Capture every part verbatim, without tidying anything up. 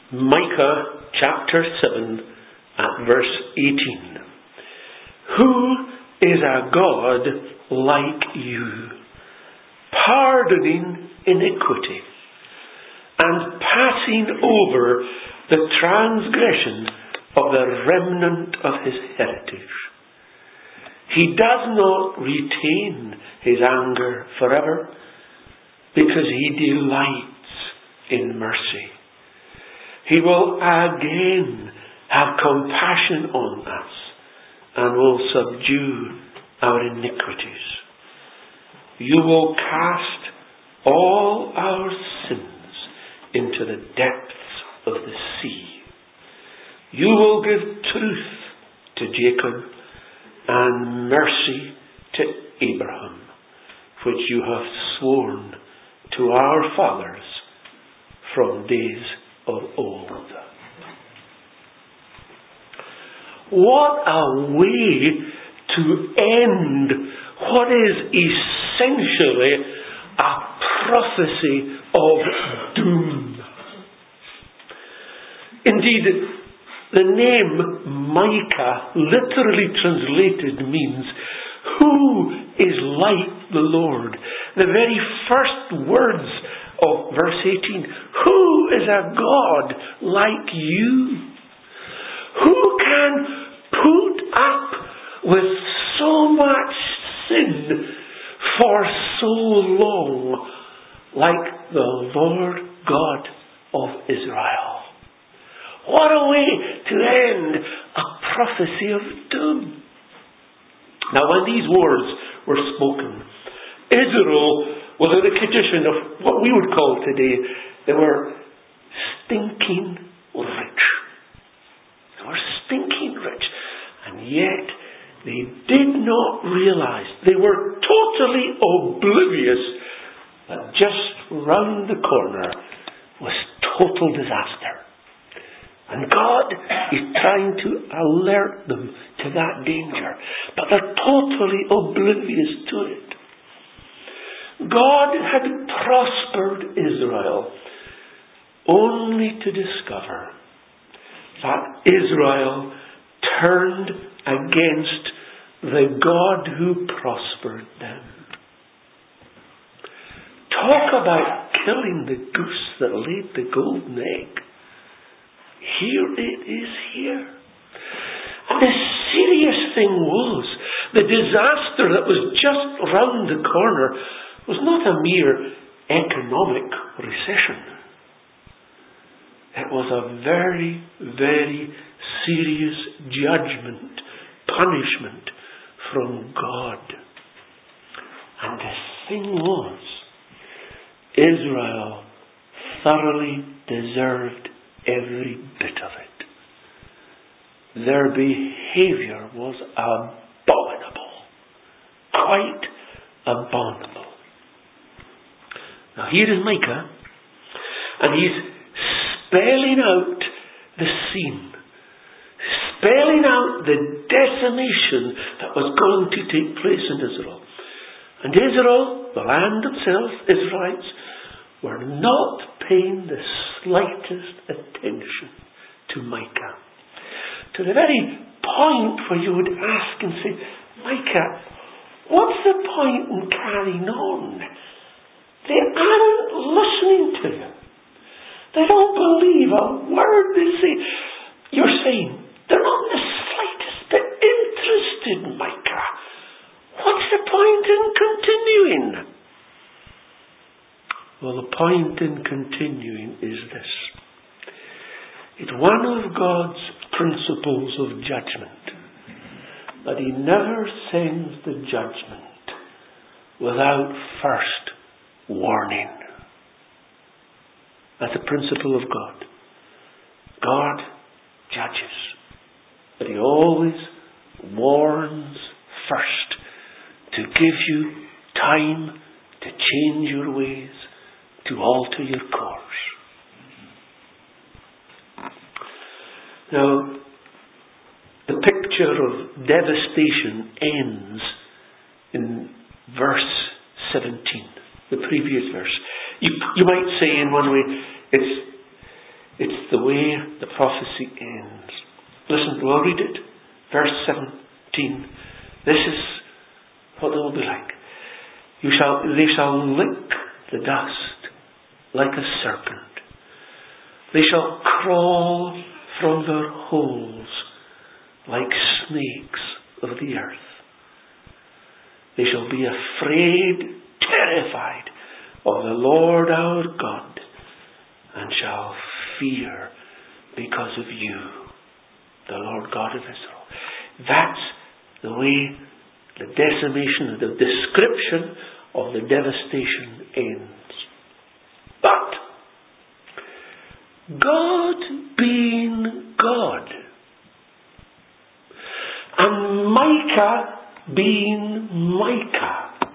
Micah chapter seven at verse eighteen. Who is a God like you, pardoning iniquity and passing over the transgression of the remnant of his heritage? He does not retain his anger forever, because he delights in mercy. He will again have compassion on us and will subdue our iniquities. You will cast all our sins into the depths of the sea. You will give truth to Jacob and mercy to Abraham, which you have sworn to our fathers from days of old. What a way to end what is essentially a prophecy of doom. Indeed, the name Micah, literally translated, means who is like the Lord. The very first words of verse eighteen. Who is a God like you? Who can put up with so much sin for so long like the Lord God of Israel? What a way to end a prophecy of doom. Now, when these words were spoken, Israel was in a condition of what we would call today, they were stinking rich. They were stinking rich. And yet, they did not realize, they were totally oblivious that just round the corner was total disaster. And God is trying to alert them to that danger. But they're totally oblivious to it. God had prospered Israel only to discover that Israel turned against the God who prospered them. Talk about killing the goose that laid the golden egg. Here it is here. And the serious thing was, the disaster that was just round the corner was not a mere economic recession. It was a very, very serious judgment, punishment from God. And the thing was, Israel thoroughly deserved every bit of it. Their behavior was abominable. Quite abominable. Now here is Micah, and he's spelling out the scene. Spelling out the decimation that was going to take place in Israel. And Israel, the land themselves, Israelites, were not paying the slightest attention to Micah. To the very point where you would ask and say, Micah, what's the point in carrying on? They aren't listening to you. They don't believe a word they say. You're saying, they're not in the slightest bit interested, Micah. What's the point in continuing? Well, the point in continuing is this. It's one of God's principles of judgment, that He never sends the judgment without first warning. That's a principle of God. God judges, but He always warns first to give you time to change your ways, to alter your course. Now, the picture of devastation ends in verse seventeen, the previous verse. You, you might say in one way, it's, it's the way the prophecy ends. Listen, we'll read it. Verse seventeen. This is what they will be like. You shall, they shall lick the dust like a serpent. They shall crawl from their holes like snakes of the earth. They shall be afraid, terrified of the Lord our God, and shall fear because of you, the Lord God of Israel. That's the way the decimation, the description of the devastation ends. But God being God, and Micah being Micah,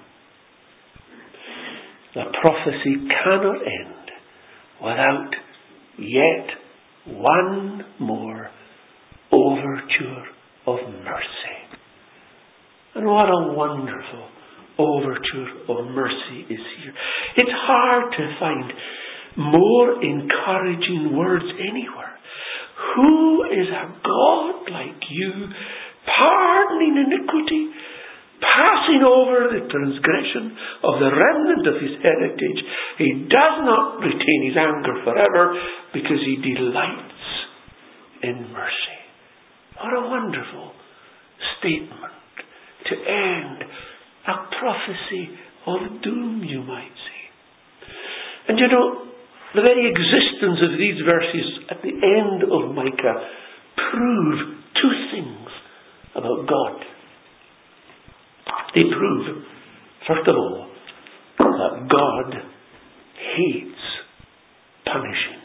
the prophecy cannot end without yet one more overture of mercy. And what a wonderful overture of mercy is here. It's hard to find more encouraging words anywhere. Who is a God like you, pardoning iniquity, passing over the transgression of the remnant of his heritage? He does not retain his anger forever, because he delights in mercy. What a wonderful statement to end a prophecy of doom, you might say. And you know, the very existence of these verses at the end of Micah prove two things about God. They prove, first of all, that God hates punishing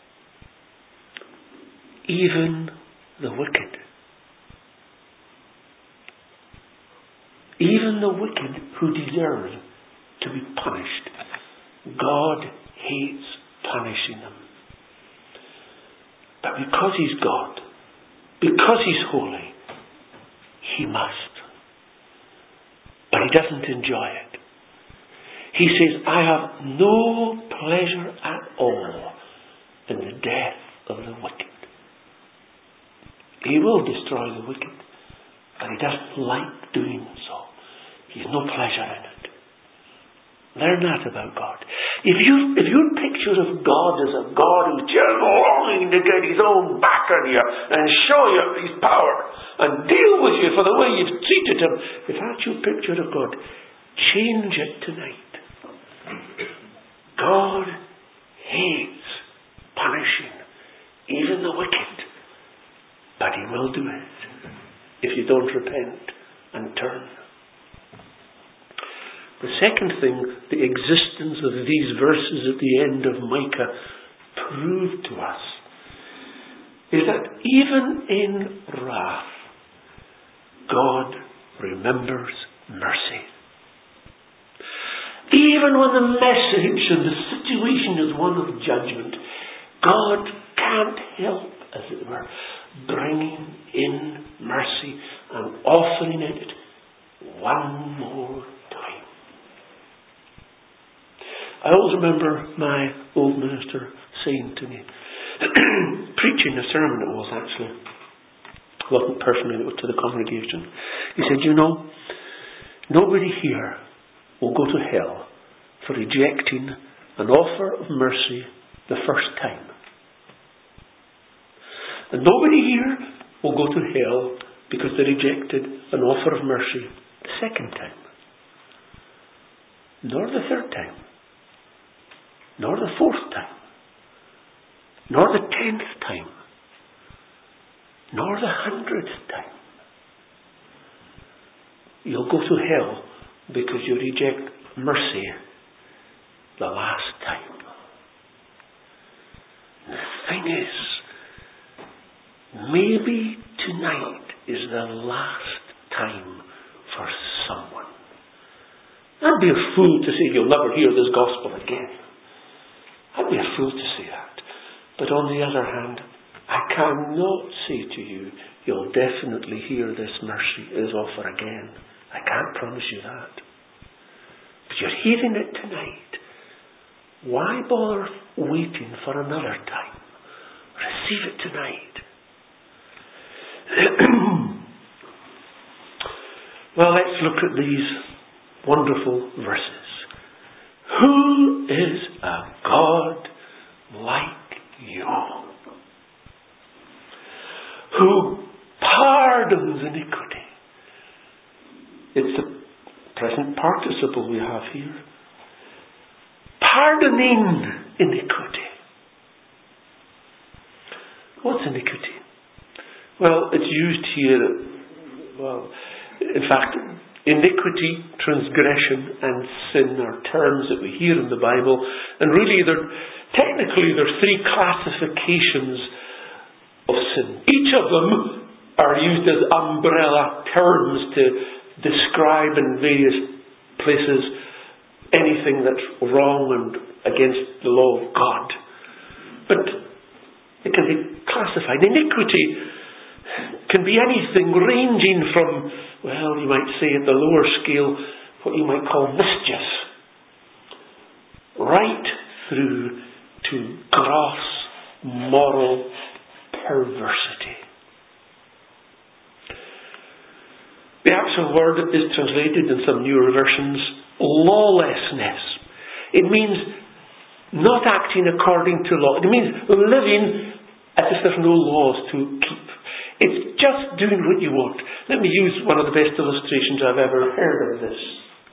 even the wicked. Even the wicked who deserve to be punished, God hates punishing them. But because he's God, because he's holy, he must. But he doesn't enjoy it. He says, I have no pleasure at all in the death of the wicked. He will destroy the wicked, but he doesn't like doing so. He has no pleasure in it. Learn that about God. If you if your picture of God is a God who's just longing to get his own back on you and show you his power and deal with you for the way you've treated him, if that's your picture of God, change it tonight. God hates punishing even the wicked, but he will do it if you don't repent and turn. The second thing the existence of these verses at the end of Micah prove to us is that even in wrath, God remembers mercy. Even when the message and the situation is one of judgment, God can't help, as it were, bringing in mercy and offering it one more time. I always remember my old minister saying to me, preaching a sermon it was actually, it wasn't personally, it was to the congregation. He said, you know, nobody here will go to hell for rejecting an offer of mercy the first time. And nobody here will go to hell because they rejected an offer of mercy the second time. Nor the third time. Nor the fourth time. Nor the tenth time. Nor the hundredth time. You'll go to hell because you reject mercy the last time. The thing is, maybe tonight is the last time for someone. I'd be a fool to say you'll never hear this gospel again. I'd be a fool to say that. But on the other hand, I cannot say to you, you'll definitely hear this mercy is offer again. I can't promise you that. But you're hearing it tonight. Why bother waiting for another time? receive it tonight. Well, let's look at these wonderful verses. Who is a God like you? Who pardons iniquity. It's the present participle we have here. Pardoning iniquity. What's iniquity? Well, it's used here, well, in fact, iniquity, transgression and sin are terms that we hear in the Bible, and really they're, technically there are three classifications of sin. Each of them are used as umbrella terms to describe in various places anything that's wrong and against the law of God. But it can be classified. Iniquity can be anything ranging from, well, you might say at the lower scale, what you might call mischief, right through to gross moral perversity. The actual word is translated in some newer versions, lawlessness. It means not acting according to law. It means living as if there's no laws to keep. It's just doing what you want. Let me use one of the best illustrations I've ever heard of this.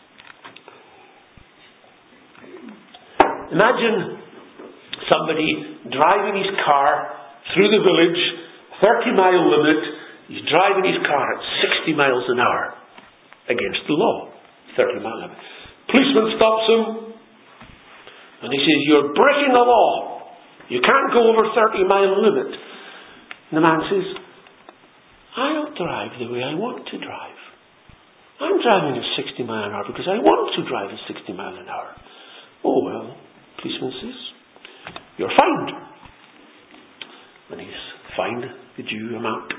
Imagine somebody driving his car through the village, thirty mile limit. He's driving his car at sixty miles an hour against the law. thirty mile limit. Policeman stops him and he says, "You're breaking the law. You can't go over thirty mile limit." And the man says, "I'll drive the way I want to drive. I'm driving at sixty mile an hour because I want to drive at sixty mile an hour." "Oh well," policeman says, "you're fined." And he's fined the due amount.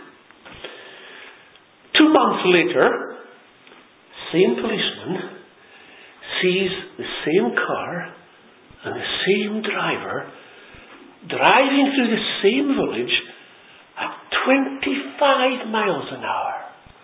Two months later, same policeman sees the same car and the same driver driving through the same village at twenty-five miles an hour.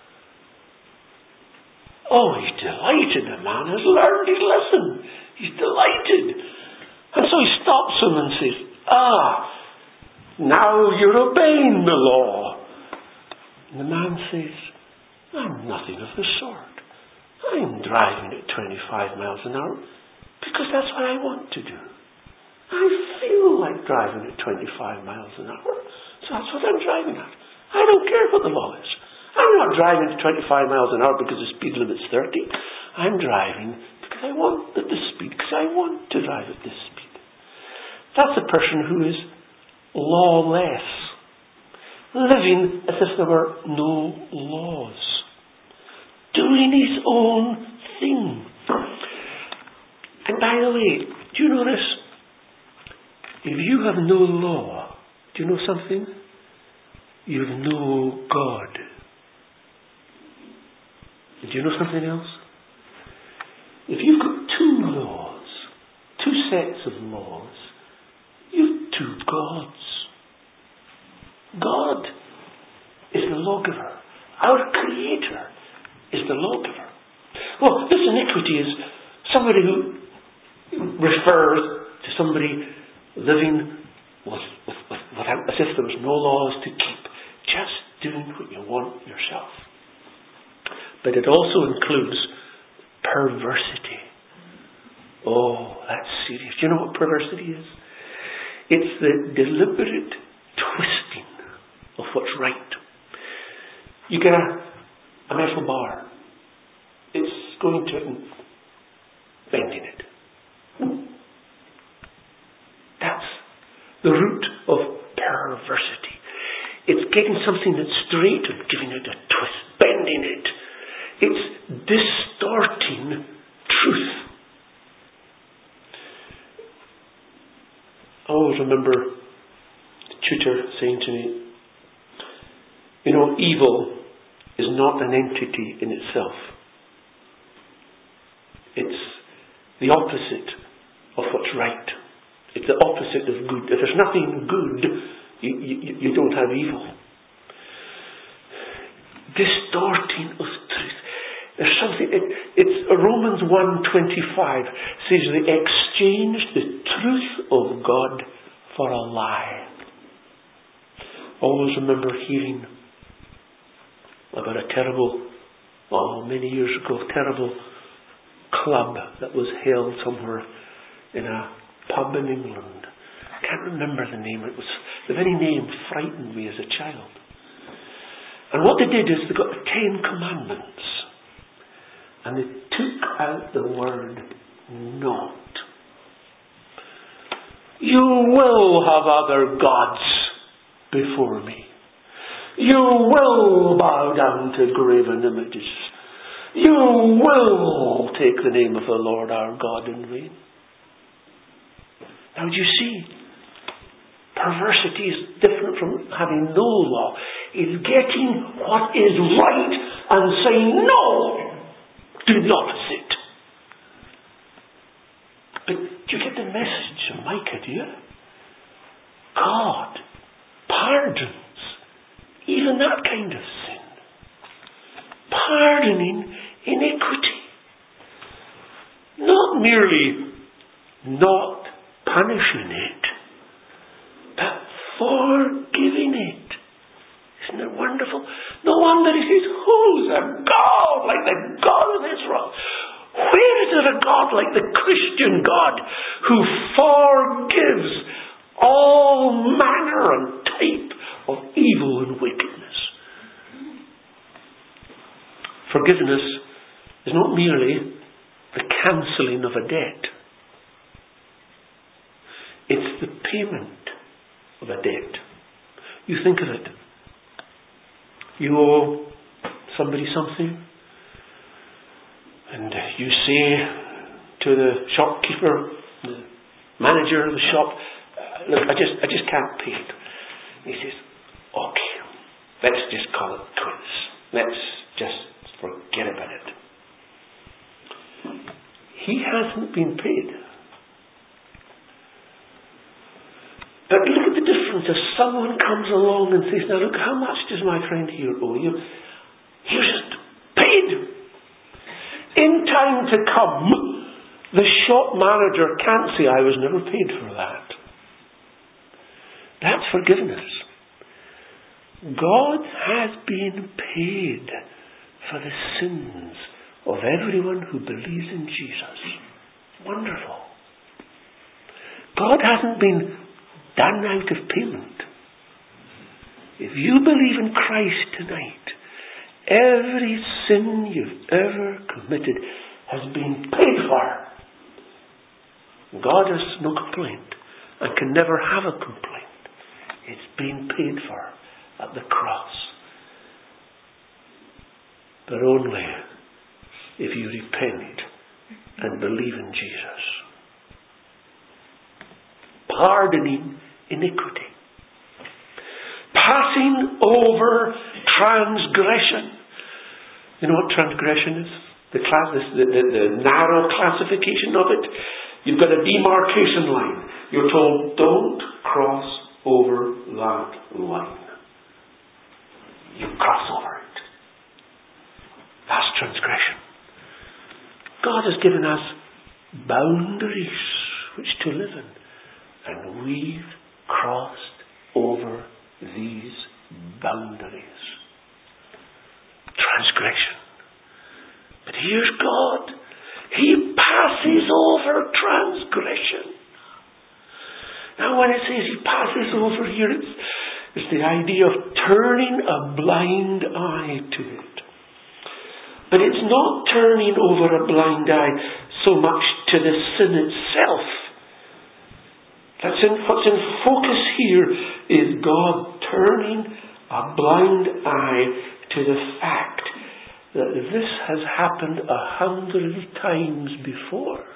Oh, he's delighted. The man has learned his lesson. He's delighted. And so he stops him and says, "Ah, now you're obeying the law." And the man says, "I'm nothing of the sort. I'm driving at twenty-five miles an hour because that's what I want to do. I feel like driving at twenty-five miles an hour, so that's what I'm driving at. I don't care what the law is. I'm not driving at twenty-five miles an hour because the speed limit's thirty. I'm driving because I want at this speed, because I want to drive at this speed." That's a person who is lawless, living as if there were no laws, doing his own thing. And by the way, do you notice, if you have no law, do you know something? You have no God. And do you know something else? If you've got two laws, two sets of laws, you've two gods. God is the lawgiver. Our Creator is the lawgiver. Well, this iniquity is somebody who refers to somebody living with, with, with, without, as if there was no laws to keep, just doing what you want yourself. But it also includes perversity. Oh, that's serious. Do you know what perversity is? It's the deliberate twisting of what's right. You get a, a metal bar. It's going to it and bending it. That's the root of perversity. It's getting something that's straight and giving it a twist, bending it. It's distorting truth. I always remember the tutor saying to me, you know, evil is not an entity in itself. It's the opposite of what's right. It's the opposite of good. If there's nothing good, you, you, you don't have evil. Distorting of truth. There's something, it, it's Romans one twenty-five says they exchanged the truth of God for a lie. Always remember hearing about a terrible, oh, many years ago, terrible club that was held somewhere in a pub in England. I can't remember the name. It was, the very name frightened me as a child. And what they did is they got the Ten Commandments and they took out the word not. You will have other gods before me. You will bow down to graven images. You will take the name of the Lord our God in vain. Now do you see? Perversity is different from having no law. It's getting what is right and saying no. Do the opposite. But do you get the message of Micah, do you? God pardons even that kind of sin. Pardoning iniquity. Not merely not punishing it, but forgiving it. Isn't it wonderful? No wonder he says, who's a God like the God of Israel? Where is there a God like the Christian God who forgives all manner and type of evil and wickedness? Forgiveness is not merely the cancelling of a debt. It's the payment of a debt. You think of it. You owe somebody something, and you say to the shopkeeper, the manager of the shop, look, I just I just can't pay it. He says, okay, let's just call it quits. Let's just forget about it. He hasn't been paid. But look at the difference if someone comes along and says, now look, how much does my friend here owe you? Here's it, paid. In time to come, the shop manager can't say, I was never paid for that. That's forgiveness. God has been paid for the sins of everyone who believes in Jesus. Wonderful. God hasn't been done out of payment. If you believe in Christ tonight, every sin you've ever committed has been paid for. God has no complaint and can never have a complaint. It's been paid for at the cross. But only if you repent and believe in Jesus. Pardoning iniquity. Passing over transgression. You know what transgression is? The, class, the, the, the narrow classification of it. You've got a demarcation line. You're told, don't cross over that line. You cross over it. That's transgression. God has given us boundaries which to live in. And we've crossed over these boundaries. Transgression. But here's God. He passes over transgression. Now when it says He passes over here, it's, it's the idea of turning a blind eye to it. But it's not turning over a blind eye so much to the sin itself. That's in, what's in focus here is God turning a blind eye to the fact that this has happened a hundred times before.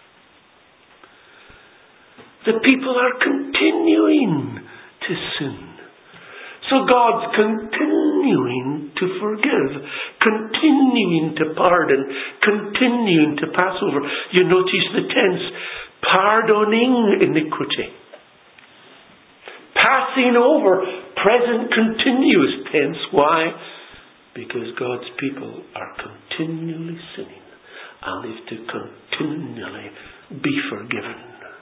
The people are continuing to sin. So God's continuing to forgive, continuing to pardon, continuing to pass over. You notice the tense, pardoning iniquity. passing over, present continuous tense. Why? Because God's people are continually sinning and is to continually be forgiven.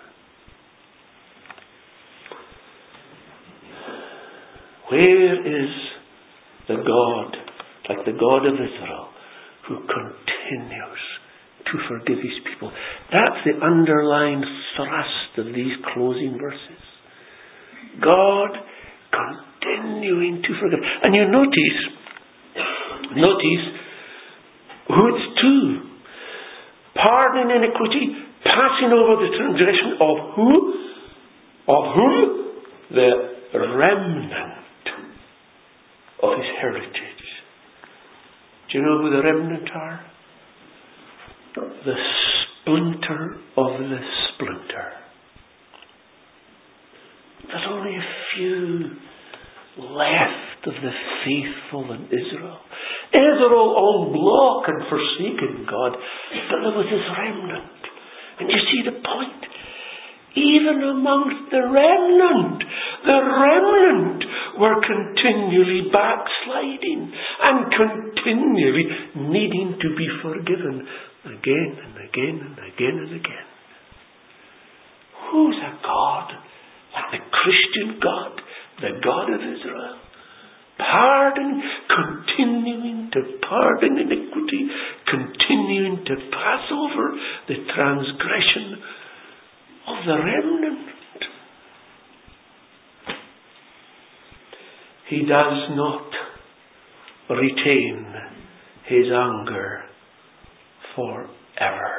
Where is the God, like the God of Israel, who continues to forgive his people? That's the underlying thrust of these closing verses. God continuing to forgive. And you notice, notice who it's to. Pardoning iniquity, passing over the transgression of who? Of whom? The remnant of his heritage. Do you know who the remnant are? The splinter of the splinter. There's only a few left of the faithful in Israel. Israel en bloc had forsaken God, but there was his remnant. And you see the point? Even amongst the remnant, the remnant were continually backsliding and continually needing to be forgiven again and again and again and again. Who's a God like the Christian God, the God of Israel? Pardon, continuing to pardon iniquity, continuing to pass over the transgression of the remnant. He does not retain his anger forever.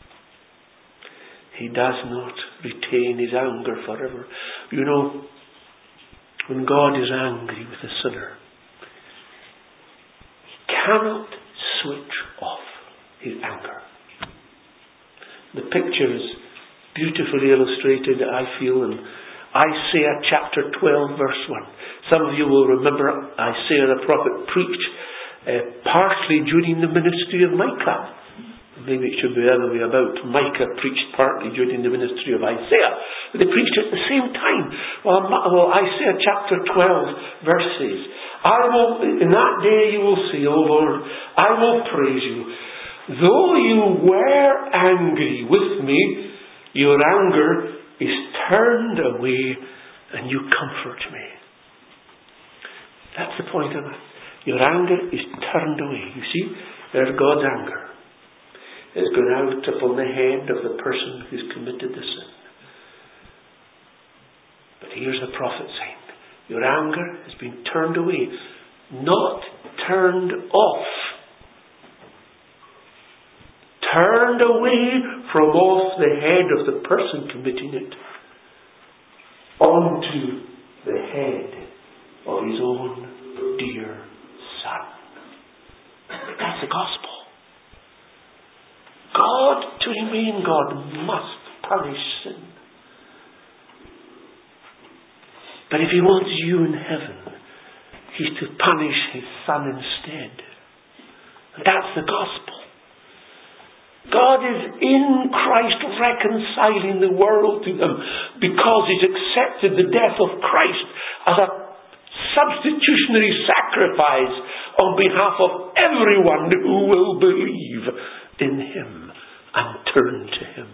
He does not retain his anger forever. You know, when God is angry with a sinner, he cannot switch off his anger. The picture is beautifully illustrated, I feel, in Isaiah chapter twelve verse one. Some of you will remember Isaiah the prophet preached uh, partly during the ministry of Micah. Maybe it should be the other way about. Micah preached partly during the ministry of Isaiah. But they preached at the same time. Well, well Isaiah chapter twelve verses. I will, in that day you will say, O Lord, I will praise you. Though you were angry with me, your anger is turned away and you comfort me. That's the point of it. Your anger is turned away. You see, there's God's anger. It's gone out upon the head of the person who's committed the sin. But here's the prophet saying, your anger has been turned away, not turned off. Turned away from off the head of the person committing it onto the head of his own dear son. That's the gospel. God, to remain God, must punish sin. But if he wants you in heaven, he's to punish his son instead. And that's the gospel. God is in Christ reconciling the world to them because he's accepted the death of Christ as a substitutionary sacrifice on behalf of everyone who will believe in him and turn to him.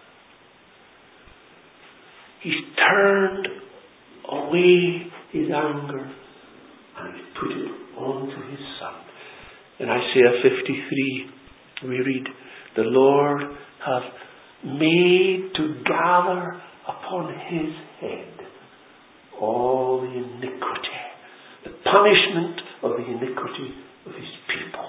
He's turned away his anger and he's put it onto his son. In Isaiah fifty-three we read, the Lord hath made to gather upon his head all the iniquity, the punishment of the iniquity of his people.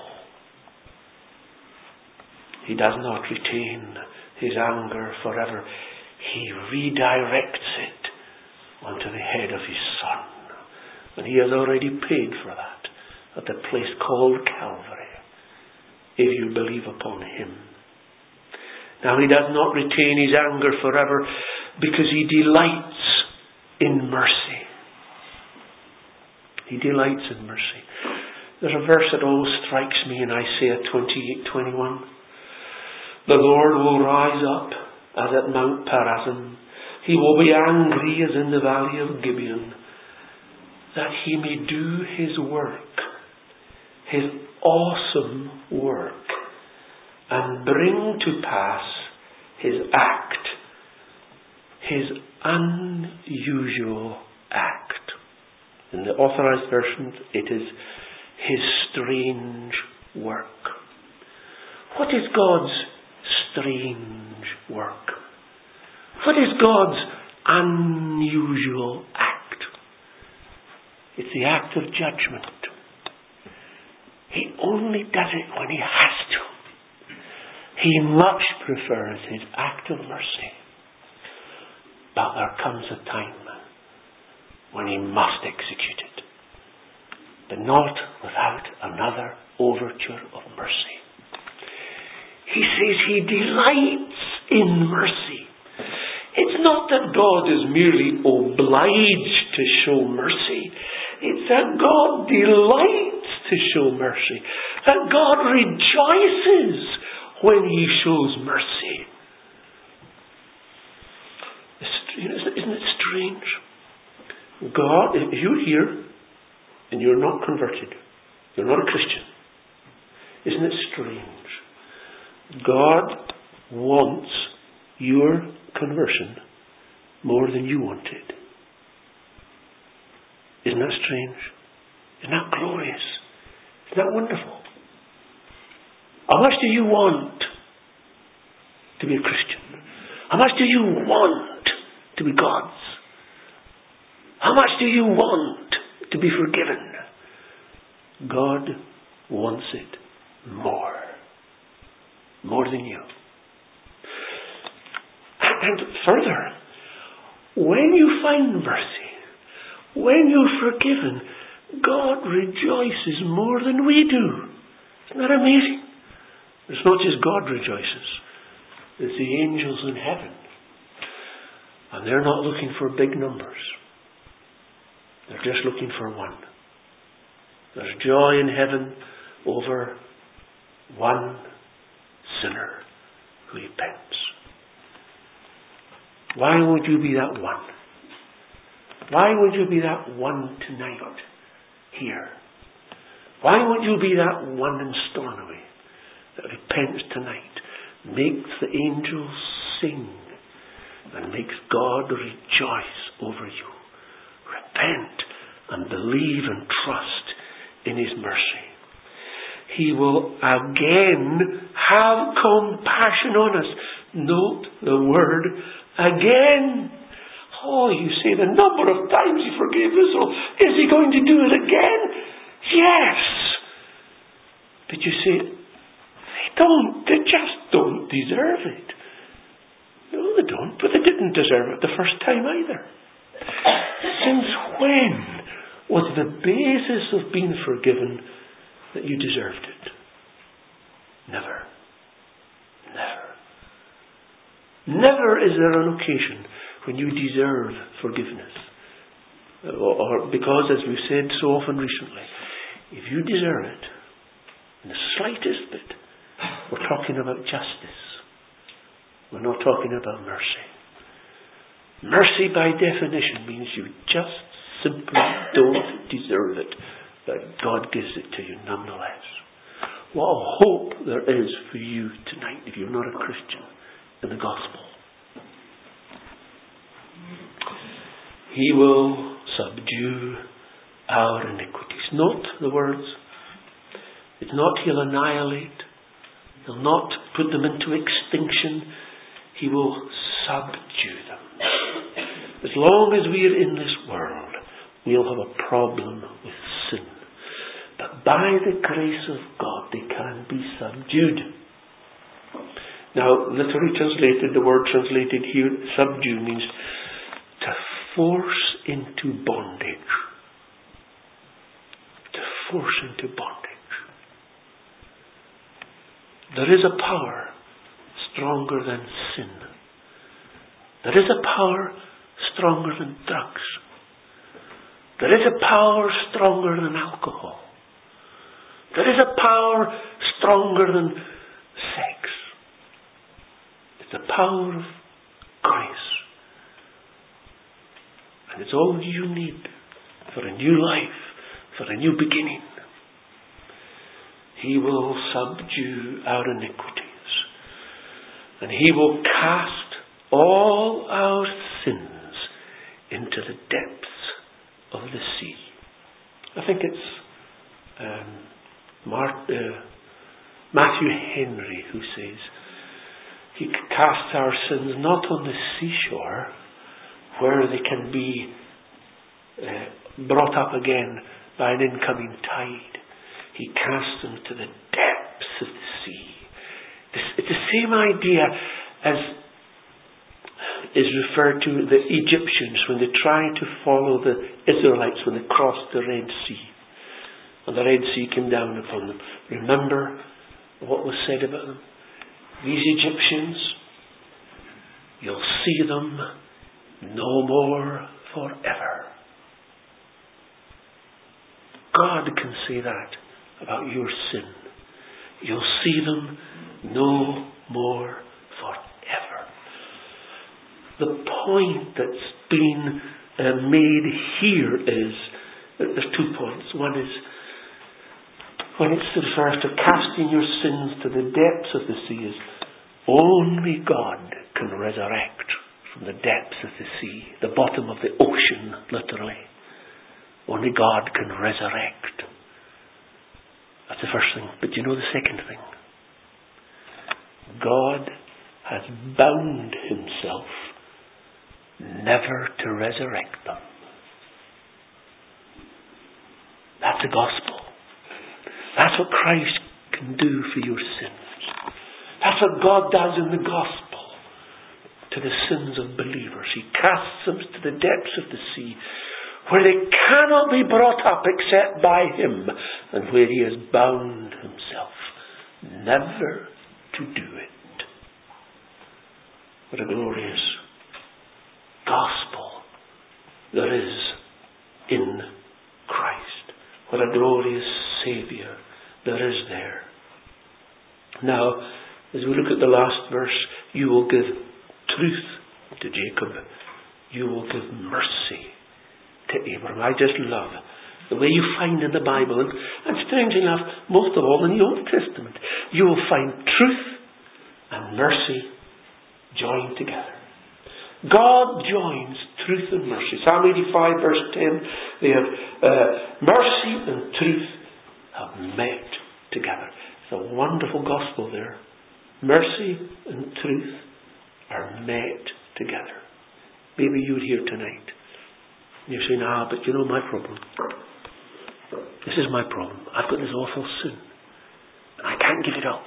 He does not retain his anger forever. He redirects it onto the head of his son. And he has already paid for that at the place called Calvary, if you believe upon him. Now he does not retain his anger forever because he delights in mercy. He delights in mercy. There's a verse that always strikes me in Isaiah twenty-eight twenty-one. The Lord will rise up as at Mount Perazim He will be angry as in the valley of Gibeon, that he may do his work, his awesome work, and bring to pass his act, his unusual act. In the Authorized Version, it is his strange work. What is God's strange work? What is God's unusual act? It's the act of judgment. He only does it when he has to. He much prefers his act of mercy. But there comes a time when he must execute it, but not without another overture of mercy. He says he delights in mercy. It's not that God is merely obliged to show mercy. It's that God delights to show mercy. That God rejoices when he shows mercy. Isn't it strange? God, if you're here and you're not converted, you're not a Christian, isn't it strange? God wants your conversion more than you want it. Isn't that strange? Isn't that glorious? Isn't that wonderful? How much do you want to be a Christian? How much do you want to be God's? How much do you want to be forgiven? God wants it more. More than you. And further, when you find mercy, when you're forgiven, God rejoices more than we do. Isn't that amazing? It's not just God rejoices. It's the angels in heaven. And they're not looking for big numbers. They're just looking for one. There's joy in heaven over one sinner who repents. Why would you be that one? Why would you be that one tonight here? Why would you be that one in Stornoway that repents tonight, makes the angels sing, and makes God rejoice over you? Repent and believe and trust in his mercy. He will again have compassion on us. Note the word again. Oh, you say the number of times he forgave Israel. Is he going to do it again? Yes. But you say, they don't. They just don't deserve it. No, they don't. But they didn't deserve it the first time either. Since when was the basis of being forgiven that you deserved it? Never. Never. Never is there an occasion when you deserve forgiveness. Or because, as we've said so often recently, if you deserve it, in the slightest bit, we're talking about justice. We're not talking about mercy. Mercy by definition means you just simply don't deserve it, but God gives it to you nonetheless. What a hope there is for you tonight if you're not a Christian in the gospel. He will subdue our iniquities. Note the words. It's not he'll annihilate. He'll not put them into extinction. He will subdue them. As long as we are in this world, we'll have a problem with sin. But by the grace of God, they can be subdued. Now, literally translated, the word translated here, subdue, means to force into bondage. To force into bondage. There is a power stronger than sin. There is a power stronger than drugs. There is a power stronger than alcohol. There is a power stronger than sex. It's the power of grace And it's all you need for a new life, for a new beginning. He will subdue our iniquities, and He will cast all our sins into the depths of the sea. I think it's um, Mark, uh, Matthew Henry who says, He casts our sins not on the seashore, where they can be uh, brought up again by an incoming tide. He casts them to the depths of the sea. It's the same idea as is referred to the Egyptians when they tried to follow the Israelites when they crossed the Red Sea. And the Red Sea came down upon them. Remember what was said about them? These Egyptians, you'll see them no more forever. God can say that about your sin. You'll see them no more forever. The point that's been uh, made here is, uh, there's two points. One is, when it refers to casting your sins to the depths of the sea, is only God can resurrect from the depths of the sea, the bottom of the ocean, literally. Only God can resurrect. That's the first thing. But you know the second thing? God has bound Himself never to resurrect them. That's the gospel. That's what Christ can do for your sins. That's what God does in the gospel to the sins of believers. He casts them to the depths of the sea, where they cannot be brought up except by Him, and where He has bound Himself never to do it. What a glorious gospel there is in Christ. What a glorious Saviour there is there. Now, as we look at the last verse, you will give truth to Jacob. You will give mercy to Abraham. I just love the way you find in the Bible, and, and strangely enough, most of all in the Old Testament, you will find truth and mercy joined together. God joins truth and mercy. Psalm eighty-five verse ten, they have uh, mercy and truth have met together. It's a wonderful gospel there. Mercy and truth are met together. Maybe you're here tonight. You're saying, ah, but you know my problem. This is my problem. I've got this awful sin. And I can't give it up.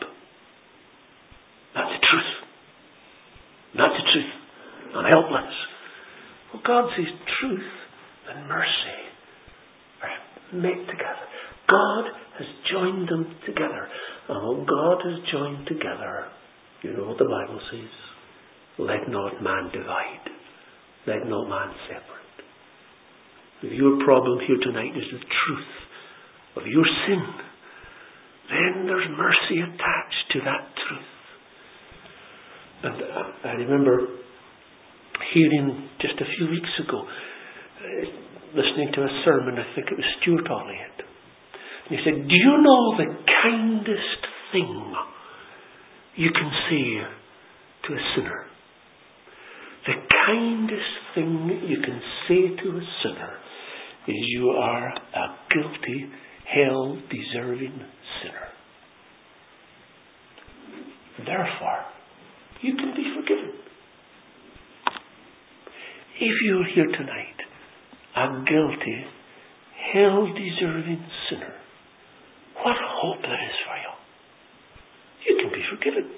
That's the truth. That's the truth. I'm helpless. Well, God says truth and mercy are met together. God has joined them together. And what God has joined together, you know what the Bible says. Let not man divide. Let not man separate. If your problem here tonight is the truth of your sin, then there's mercy attached to that truth. And I remember hearing just a few weeks ago, uh, listening to a sermon, I think it was Stuart Olliott. And he said, do you know the kindest thing you can say to a sinner? The kindest thing you can say to a sinner is you are a guilty, hell-deserving sinner. Therefore, you can be forgiven. If you're here tonight, a guilty, hell-deserving sinner, what hope there is for you. You can be forgiven.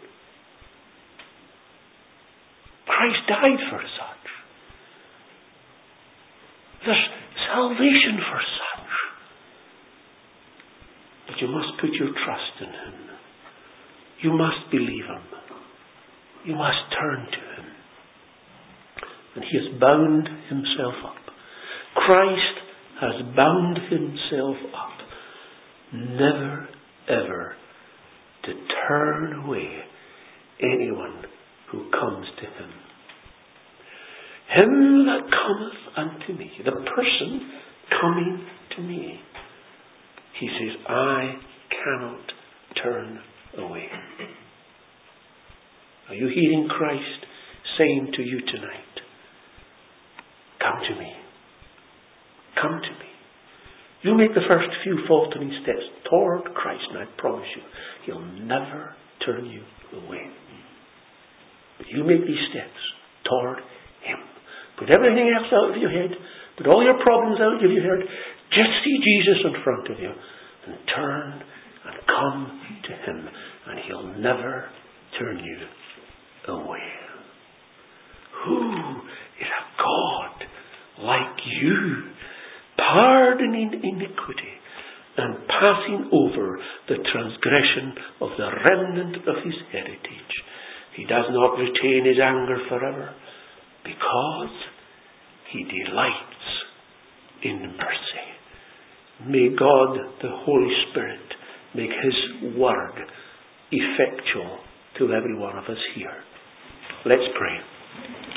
Christ died for such. There's salvation for such. But you must put your trust in Him. You must believe Him. You must turn to Him. And He has bound Himself up. Christ has bound Himself up, never ever to turn away anyone who comes to Him. Him that cometh unto me, the person coming to me, he says, I cannot turn away. Are you hearing Christ saying to you tonight, come to me. Come to me. You make the first few faltering steps toward Christ, and I promise you, He'll never turn you away. But you make these steps toward Him. Put everything else out of your head. Put all your problems out of your head. Just see Jesus in front of you. And turn and come to Him. And He'll never turn you away. Who is a God like you, pardoning iniquity and passing over the transgression of the remnant of His heritage? He does not retain His anger forever, because He delights in mercy. May God, the Holy Spirit, make His word effectual to every one of us here. Let's pray.